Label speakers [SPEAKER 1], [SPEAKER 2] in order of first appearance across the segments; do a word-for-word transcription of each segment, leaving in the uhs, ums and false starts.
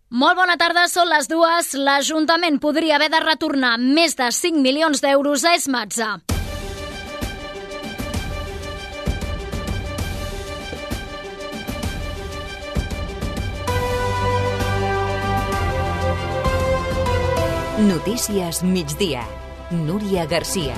[SPEAKER 1] Molt bona tarda, són les dues. L'Ajuntament podria haver de retornar més de cinc milions d'euros a Esmatza.
[SPEAKER 2] Notícies migdia. Núria Garcia.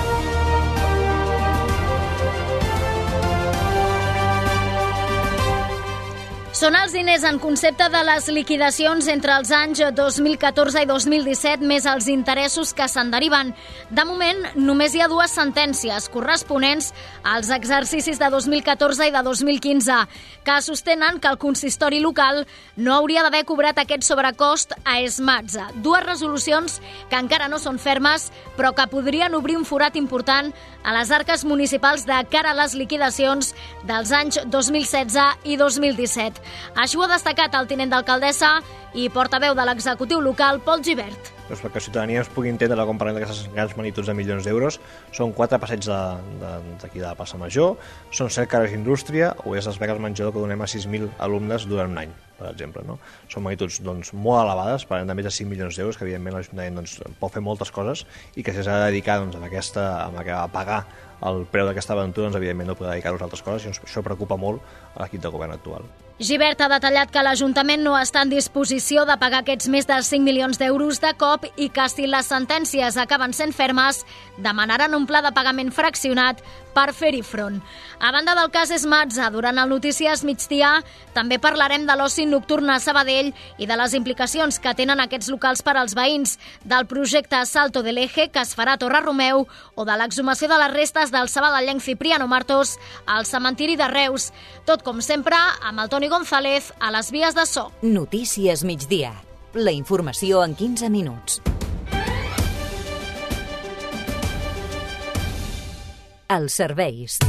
[SPEAKER 1] Són els diners en concepte de les liquidacions entre els anys dos mil catorze i dos mil disset més els interessos que se'n deriven. De moment, només hi ha dues sentències corresponents als exercicis de dos mil catorze i de dos mil quinze que sostenen que el consistori local no hauria d'haver cobrat aquest sobrecost a Esmatza. Dues resolucions que encara no són fermes, però que podrien obrir un forat important a les arques municipals de cara a les liquidacions dels anys dos mil setze i dos mil disset. Així ho ha destacat el tinent d'alcaldessa i portaveu de l'executiu local, Pol Gibert.
[SPEAKER 3] Doncs perquè la ciutadania es pugui entendre quan parlem d'aquestes grans magnituds de milions d'euros, són quatre passeigs d'aquí de, de, de la plaça Major, són set carrers d'indústria o és les beques menjador que donem a sis mil alumnes durant un any, per exemple. No? Són magnituds doncs, molt elevades, parlem de més de cinc milions d'euros, que evidentment l'Ajuntament doncs, pot fer moltes coses i que si s'ha de dedicar doncs, a, aquesta, a pagar el preu d'aquesta aventura, doncs, evidentment no podrà dedicar-nos a altres coses i això preocupa molt a l'equip de govern actual.
[SPEAKER 1] Gibert ha detallat que l'Ajuntament no està en disposició de pagar aquests més de cinc milions d'euros de cop i que si les sentències acaben sent fermes, demanaran un pla de pagament fraccionat per fer-hi front. A banda del cas Esmatza, durant el Notícies Migdia també parlarem de l'oci nocturn a Sabadell i de les implicacions que tenen aquests locals per als veïns, del projecte Salto del Eje que es farà a Torre Romeu o de l'exhumació de les restes del sabadellenc Cipriano Martos al cementiri de Reus. Tot com sempre, amb el Toni González a les vies de so.
[SPEAKER 2] Notícies migdia. La informació en quinze minuts. Els serveis.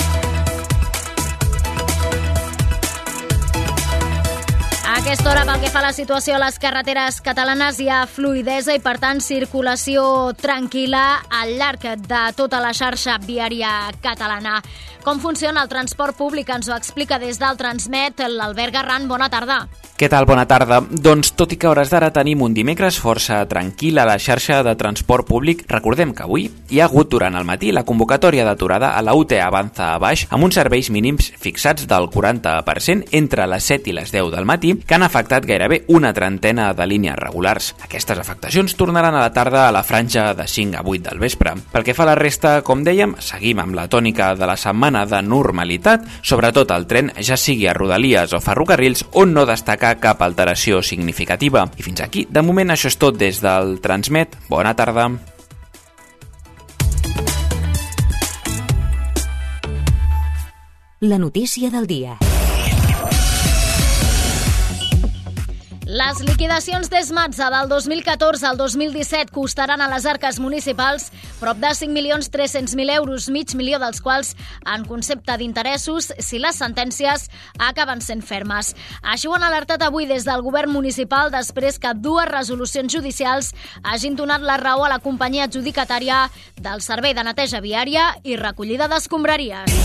[SPEAKER 1] A aquesta hora, pel que fa a la situació a les carreteres catalanes, hi ha fluïdesa i, per tant, circulació tranquil·la al llarg de tota la xarxa viària catalana. Com funciona el transport públic ens ho explica des del Transmet l'Albert Garran. Bona tarda.
[SPEAKER 4] Què tal? Bona tarda. Doncs tot i que a hores d'ara tenim un dimecres força tranquil a la xarxa de transport públic, recordem que avui hi ha hagut durant el matí la convocatòria d'aturada a la U T Avanza a baix amb uns serveis mínims fixats del quaranta per cent entre les set i les deu del matí que han afectat gairebé una trentena de línies regulars. Aquestes afectacions tornaran a la tarda a la franja de cinc a vuit del vespre. Pel que fa a la resta, com dèiem, seguim amb la tònica de la setmana de normalitat, sobretot el tren, ja sigui a Rodalies o ferrocarrils, on no destaca cap alteració significativa. I fins aquí, de moment, això és tot des del Transmet. Bona tarda.
[SPEAKER 2] La notícia del dia.
[SPEAKER 1] Les liquidacions d'Esmatza del dos mil catorze al dos mil disset costaran a les arques municipals prop de cinc milions tres-cents mil euros, mig milió dels quals en concepte d'interessos si les sentències acaben sent fermes. Així ho han alertat avui des del govern municipal després que dues resolucions judicials hagin donat la raó a la companyia adjudicatària del servei de neteja viària i recollida d'escombraries.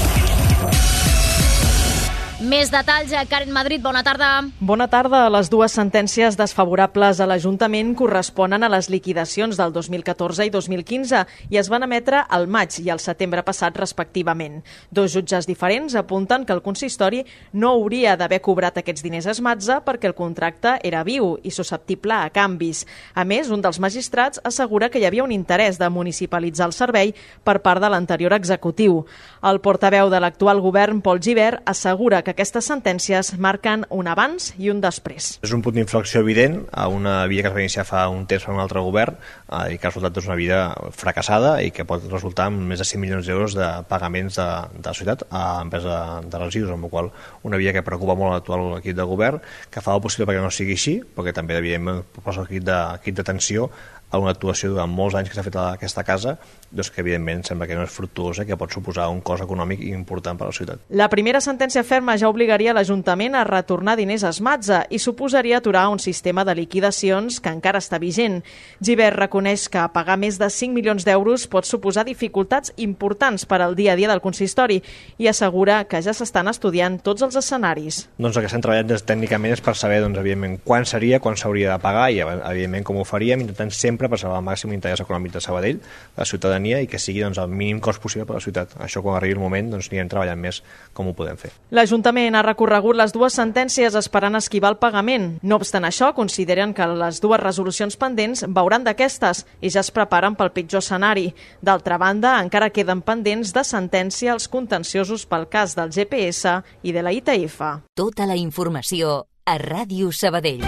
[SPEAKER 1] Més detalls, Karen Madrid, bona tarda.
[SPEAKER 5] Bona tarda. Les dues sentències desfavorables a l'Ajuntament corresponen a les liquidacions del dos mil catorze i dos mil quinze i es van emetre al maig i al setembre passat respectivament. Dos jutges diferents apunten que el consistori no hauria d'haver cobrat aquests diners a Esmatza perquè el contracte era viu i susceptible a canvis. A més, un dels magistrats assegura que hi havia un interès de municipalitzar el servei per part de l'anterior executiu. El portaveu de l'actual govern, Pol Gibert, assegura que aquestes sentències marquen un abans i un després.
[SPEAKER 3] És un punt d'inflexió evident a una via que es va iniciar fa un temps per un altre govern eh, i que ha resultat doncs, una via fracassada i que pot resultar en més de cinc milions d'euros de pagaments de, de la societat a empresa de residus, amb la qual una via que preocupa molt l'actual equip de govern, que fa el possible perquè no sigui així, perquè també evidentment posa l'equip de, equip d'atenció a una actuació durant molts anys que s'ha fet a aquesta casa, doncs que evidentment sembla que no és fructuosa i que pot suposar un cost econòmic important per a la ciutat.
[SPEAKER 5] La primera sentència ferma ja ja obligaria l'Ajuntament a retornar diners a Esmatza i suposaria aturar un sistema de liquidacions que encara està vigent. Gibert reconeix que pagar més de cinc milions d'euros pot suposar dificultats importants per al dia a dia del consistori i assegura que ja s'estan estudiant tots els escenaris.
[SPEAKER 3] Doncs el que estem treballant des, tècnicament és per saber doncs, evidentment, quan seria, quan s'hauria de pagar i, evidentment, com ho faríem, intentant sempre preservar el màxim interès econòmic de Sabadell, de la ciutadania, i que sigui doncs, el mínim cost possible per a la ciutat. Això, quan arribi el moment, doncs, anirem treballant més com ho podem fer.
[SPEAKER 5] L'Ajuntament ha recorregut les dues sentències esperant esquivar el pagament. No obstant això, consideren que les dues resolucions pendents veuran d'aquestes i ja es preparen pel pitjor escenari. D'altra banda, encara queden pendents de sentència els contenciosos pel cas del G P S i de la I T F.
[SPEAKER 2] Tota la informació a Ràdio Sabadell.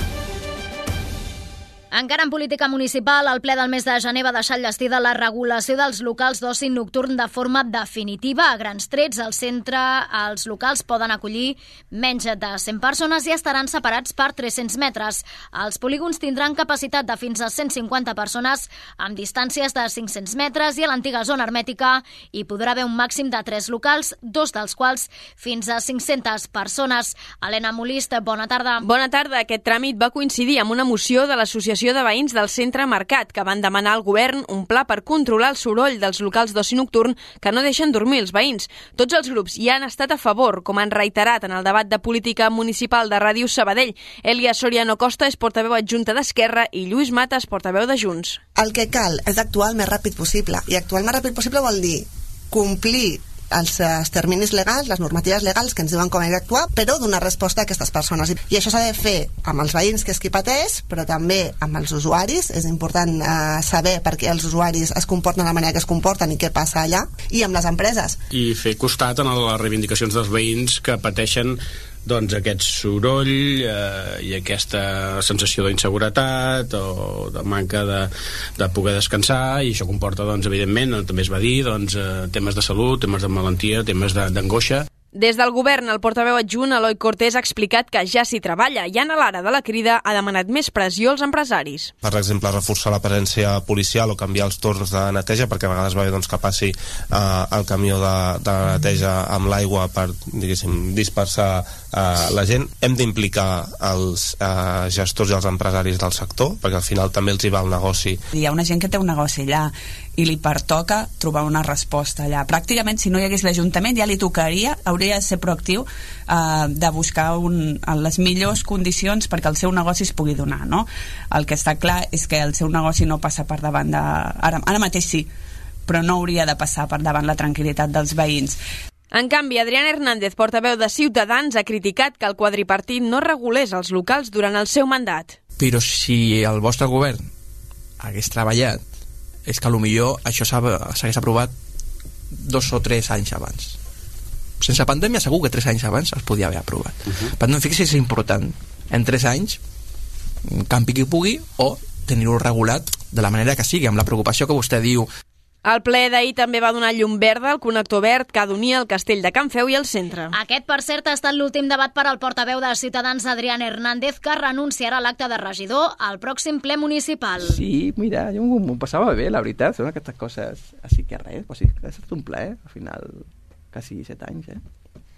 [SPEAKER 1] Encara en política municipal, el ple del mes de gener va deixar enllestida la regulació dels locals d'oci nocturn de forma definitiva. A grans trets, al centre, els locals poden acollir menys de cent persones i estaran separats per tres-cents metres. Els polígons tindran capacitat de fins a cent cinquanta persones amb distàncies de cinc-cents metres i a l'antiga zona hermètica hi podrà haver un màxim de tres locals, dos dels quals fins a cinc-centes persones. Helena Molist, bona tarda.
[SPEAKER 6] Bona tarda. Aquest tràmit va coincidir amb una moció de l'Associació de Veïns del Centre Mercat, que van demanar al govern un pla per controlar el soroll dels locals d'oci nocturn que no deixen dormir els veïns. Tots els grups hi han estat a favor, com han reiterat en el debat de política municipal de Ràdio Sabadell. Elia Soriano Costa és portaveu adjunta d'Esquerra i Lluís Matas, portaveu de Junts.
[SPEAKER 7] El que cal és actuar el més ràpid possible, i actuar el més ràpid possible vol dir complir els terminis legals, les normatives legals que ens diuen com hem d'actuar, però donar resposta a aquestes persones. I això s'ha de fer amb els veïns, que és qui pateix, però també amb els usuaris. És important eh, saber per què els usuaris es comporten de la manera que es comporten i què passa allà, i amb les empreses.
[SPEAKER 8] I fer costat en les reivindicacions dels veïns que pateixen doncs aquest soroll eh, i aquesta sensació d'inseguretat o de manca de, de poder descansar, i això comporta, doncs, evidentment, també es va dir, doncs, eh, temes de salut, temes de malaltia, temes d'angoixa.
[SPEAKER 6] Des del govern, el portaveu adjunt Eloi Cortés ha explicat que ja s'hi treballa i Anna Lara de la Crida ha demanat més pressió als empresaris.
[SPEAKER 9] Per exemple, reforçar la presència policial o canviar els torns de neteja, perquè a vegades va bé doncs, que passi eh, el camió de, de neteja amb l'aigua per, diguéssim, dispersar eh, la gent. Hem d'implicar els eh, gestors i els empresaris del sector, perquè al final també els hi va el negoci.
[SPEAKER 10] Hi ha una gent que té un negoci allà i li pertoca trobar una resposta allà. Pràcticament, si no hi hagués l'Ajuntament, ja li tocaria, hauria de ser proactiu eh, de buscar un, les millors condicions perquè el seu negoci es pugui donar, no? El que està clar és que el seu negoci no passa per davant de... Ara, ara mateix sí, però no hauria de passar per davant la tranquil·litat dels veïns.
[SPEAKER 6] En canvi, Adrián Hernández, portaveu de Ciutadans, ha criticat que el quadripartit no regulés els locals durant el seu mandat.
[SPEAKER 11] Però si el vostre govern hagués treballat, és que potser això s'hagués aprovat dos o tres anys abans. Sense pandèmia segur que tres anys abans es podia haver aprovat. Uh-huh. Per tant, fixi, és important en tres anys campi qui pugui o tenir-ho regulat de la manera que sigui, amb la preocupació que vostè diu.
[SPEAKER 6] El ple d'ahir també va donar llum verda al connector verd que unia el castell de Can Feu i el centre.
[SPEAKER 1] Aquest, per cert, ha estat l'últim debat per al portaveu de Ciutadans, Adrián Hernández, que renunciarà a l'acte de regidor al pròxim ple municipal.
[SPEAKER 11] Sí, mira, jo m'ho passava bé, la veritat, són aquestes coses així que res, però sí, ha estat un ple, al final, quasi set anys, eh?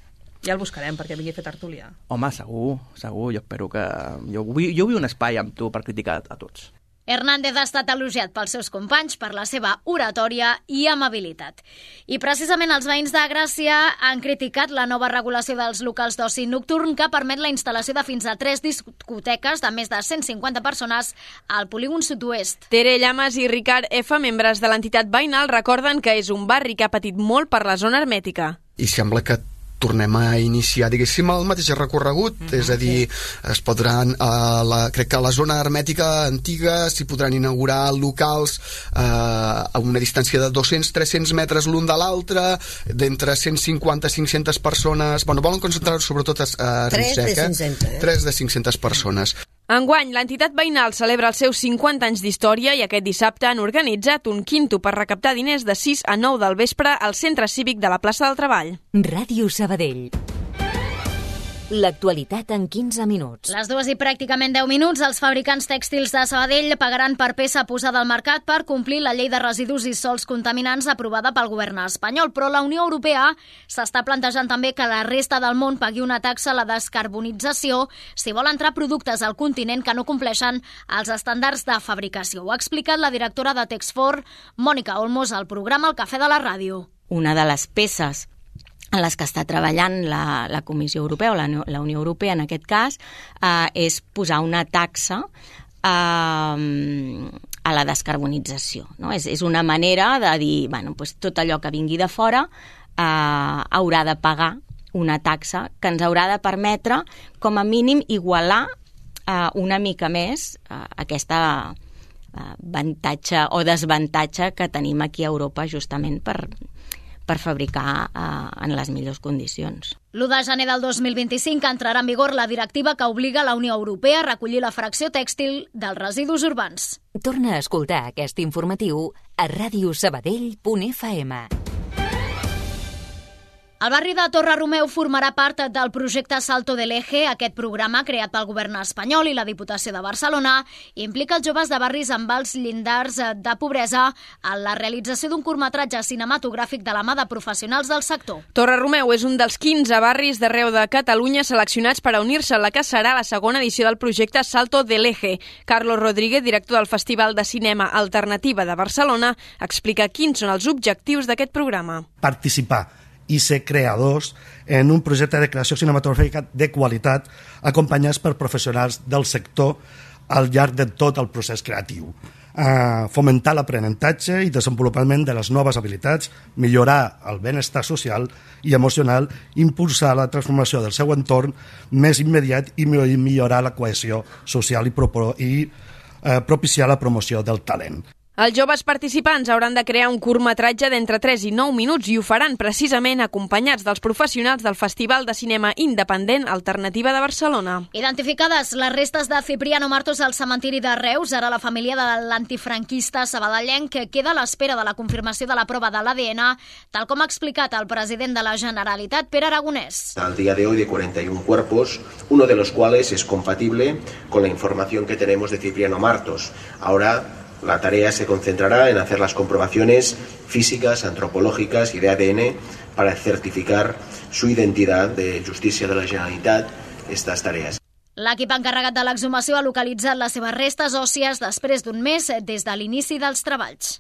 [SPEAKER 12] Ja el buscarem perquè vingui a fer tertúlia.
[SPEAKER 11] Home, segur, segur, jo espero que... Jo vull, jo vull un espai amb tu per criticar a tots.
[SPEAKER 1] Hernández ha estat elogiat pels seus companys per la seva oratòria i amabilitat. I precisament els veïns de Gràcia han criticat la nova regulació dels locals d'oci nocturn que permet la instal·lació de fins a tres discoteques de més de cent cinquanta persones al polígon sud-oest.
[SPEAKER 6] Tere Llamas i Ricard F., membres de l'entitat veïnal, recorden que és un barri que ha patit molt per la zona hermètica.
[SPEAKER 13] I sembla que tornem a iniciar, diguéssim, el mateix recorregut, mm-hmm. és a dir, es podran, uh, la, crec que a la zona hermètica antiga s'hi podran inaugurar locals uh, a una distància de dos-cents a tres-cents metres l'un de l'altre, d'entre cent cinquanta a cinc-centes persones, bueno, volen concentrar-ho sobretot a, a Riuseca, tres de cinc-centes persones.
[SPEAKER 6] Enguany, l'entitat veïnal celebra els seus cinquanta anys d'història i aquest dissabte han organitzat un quinto per recaptar diners de sis a nou del vespre al Centre Cívic de la plaça del Treball.
[SPEAKER 2] Ràdio Sabadell. L'actualitat en quinze minuts.
[SPEAKER 1] Les dues i pràcticament deu minuts, els fabricants tèxtils de Sabadell pagaran per peça posada al mercat per complir la llei de residus i sòls contaminants aprovada pel govern espanyol. Però la Unió Europea s'està plantejant també que la resta del món pagui una taxa a la descarbonització si vol entrar productes al continent que no compleixen els estàndards de fabricació. Ho ha explicat la directora de Texfor, Mònica Olmos, al programa El Cafè de la Ràdio.
[SPEAKER 14] Una de les peces en les que està treballant la, la Comissió Europea o la, la Unió Europea en aquest cas eh, és posar una taxa eh, a la descarbonització. No? És, és una manera de dir, bueno, pues tot allò que vingui de fora eh, haurà de pagar una taxa que ens haurà de permetre com a mínim igualar eh, una mica més eh, aquesta eh, avantatge o desavantatge que tenim aquí a Europa justament per per fabricar eh, en les millors condicions.
[SPEAKER 1] l'u de gener del dos mil vint-i-cinc entrarà en vigor la directiva que obliga la Unió Europea a recollir la fracció tèxtil dels residus urbans.
[SPEAKER 2] Torna a escoltar aquest informatiu a ràdio sabadell punt f m.
[SPEAKER 1] El barri de Torre Romeu formarà part del projecte Salto del Eje. Aquest programa, creat pel govern espanyol i la Diputació de Barcelona, implica els joves de barris amb alts llindars de pobresa en la realització d'un curtmetratge cinematogràfic de la mà de professionals del sector.
[SPEAKER 6] Torre Romeu és un dels quinze barris d'arreu de Catalunya seleccionats per a unir-se a la que serà la segona edició del projecte Salto del Eje. Carlos Rodríguez, director del Festival de Cinema Alternativa de Barcelona, explica quins són els objectius d'aquest programa.
[SPEAKER 15] Participar i ser creadors en un projecte de creació cinematogràfica de qualitat acompanyats per professionals del sector al llarg de tot el procés creatiu. Uh, fomentar l'aprenentatge i desenvolupament de les noves habilitats, millorar el benestar social i emocional, impulsar la transformació del seu entorn més immediat i millorar la cohesió social i, pro i uh, propiciar la promoció del talent.
[SPEAKER 6] Els joves participants hauran de crear un curtmetratge d'entre tres i nou minuts i ho faran precisament acompanyats dels professionals del Festival de Cinema Independent Alternativa de Barcelona.
[SPEAKER 1] Identificades les restes de Cipriano Martos al cementiri de Reus, ara la família de l'antifranquista sabadellenc queda a l'espera de la confirmació de la prova de l'A D N, tal com ha explicat el president de la Generalitat, Pere Aragonès.
[SPEAKER 16] Al día de hoy de cuarenta y un cuerpos, uno de los cuales es compatible con la información que tenemos de Cipriano Martos. Ahora la tarea se concentrará en hacer las comprobaciones físicas, antropológicas y de A D N para certificar su identidad. De Justícia de la Generalitat estas tareas.
[SPEAKER 1] L'equip encarregat de l'exhumació ha localitzat les seves restes òssies després d'un mes des de l'inici dels treballs.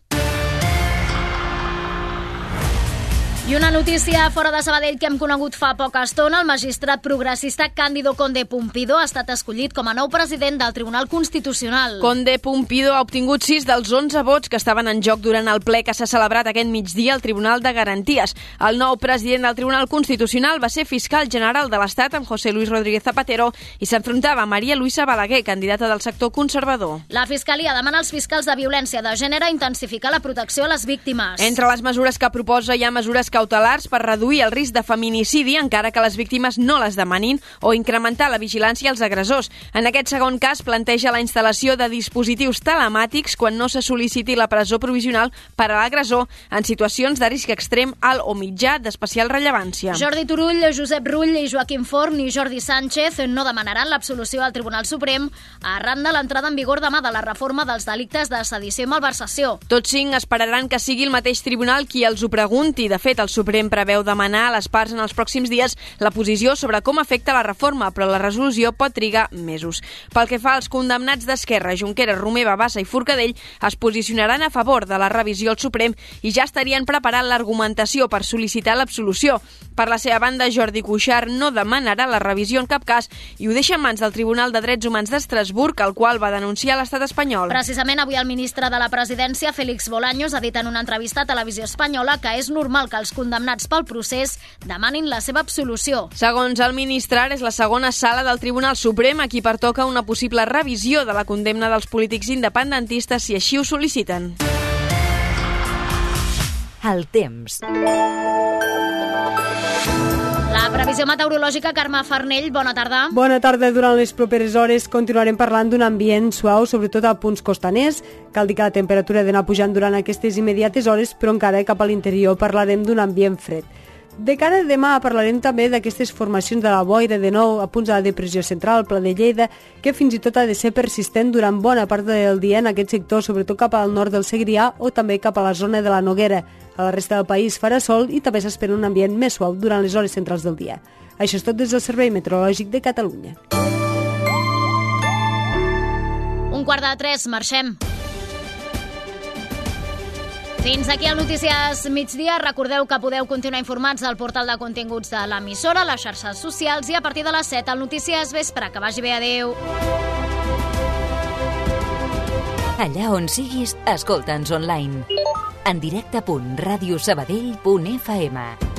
[SPEAKER 1] I una notícia fora de Sabadell que hem conegut fa poca estona. El magistrat progressista Cándido Conde Pumpido ha estat escollit com a nou president del Tribunal Constitucional.
[SPEAKER 6] Conde Pumpido ha obtingut sis dels onze vots que estaven en joc durant el ple que s'ha celebrat aquest migdia al Tribunal de Garanties. El nou president del Tribunal Constitucional va ser fiscal general de l'Estat amb José Luis Rodríguez Zapatero i s'enfrontava a Maria Luisa Balaguer, candidata del sector conservador.
[SPEAKER 1] La Fiscalia demana als fiscals de violència de gènere intensificar la protecció a les víctimes.
[SPEAKER 6] Entre les mesures que proposa hi ha mesures cautelars per reduir el risc de feminicidi encara que les víctimes no les demanin o incrementar la vigilància als agressors. En aquest segon cas planteja la instal·lació de dispositius telemàtics quan no se sol·liciti la presó provisional per a l'agressor en situacions de risc extrem, alt o mitjà d'especial rellevància.
[SPEAKER 1] Jordi Turull, Josep Rull i Joaquim Forn i Jordi Sánchez no demanaran l'absolució al Tribunal Suprem arran de l'entrada en vigor demà de la reforma dels delictes de sedició i malversació.
[SPEAKER 6] Tots cinc esperaran que sigui el mateix tribunal qui els ho pregunti. De fet, el Suprem preveu demanar a les parts en els pròxims dies la posició sobre com afecta la reforma, però la resolució pot trigar mesos. Pel que fa als condemnats d'Esquerra, Junqueras, Romeva, Bassa i Forcadell es posicionaran a favor de la revisió al Suprem i ja estarien preparant l'argumentació per sol·licitar l'absolució. Per la seva banda, Jordi Cuixart no demanarà la revisió en cap cas i ho deixa en mans del Tribunal de Drets Humans d'Estrasburg, el qual va denunciar l'estat espanyol.
[SPEAKER 1] Precisament avui el ministre de la Presidència, Félix Bolaños, ha dit en una entrevista a Televisió Espanyola que és normal que els condemnats pel procés demanin la seva absolució.
[SPEAKER 6] Segons el ministre, ara és la segona sala del Tribunal Suprem a qui pertoca una possible revisió de la condemna dels polítics independentistes si així ho sol·liciten.
[SPEAKER 2] El temps.
[SPEAKER 1] La previsió meteorològica, Carme Farnell, bona tarda.
[SPEAKER 17] Bona tarda. Durant les properes hores continuarem parlant d'un ambient suau, sobretot a punts costaners. Cal dir que la temperatura ha d'anar pujant durant aquestes immediates hores, però encara cap a l'interior parlarem d'un ambient fred. De cara a demà parlarem també d'aquestes formacions de la boira de nou a punts de la depressió central, Pla de Lleida, que fins i tot ha de ser persistent durant bona part del dia en aquest sector, sobretot cap al nord del Segrià o també cap a la zona de la Noguera. A la resta del país farà sol i també s'espera un ambient més suau durant les hores centrals del dia. Això és tot des del Servei Meteorològic de Catalunya.
[SPEAKER 1] Un quart de tres, marxem. Fins aquí el Notícies Migdia. Recordeu que podeu continuar informats al portal de continguts de l'emissora, les xarxes socials i a partir de les set al Notícies Vespre. Que vagi bé, adeu.
[SPEAKER 2] Allà on siguis, escolta'ns online. En directe punt radiosabadell punt f m.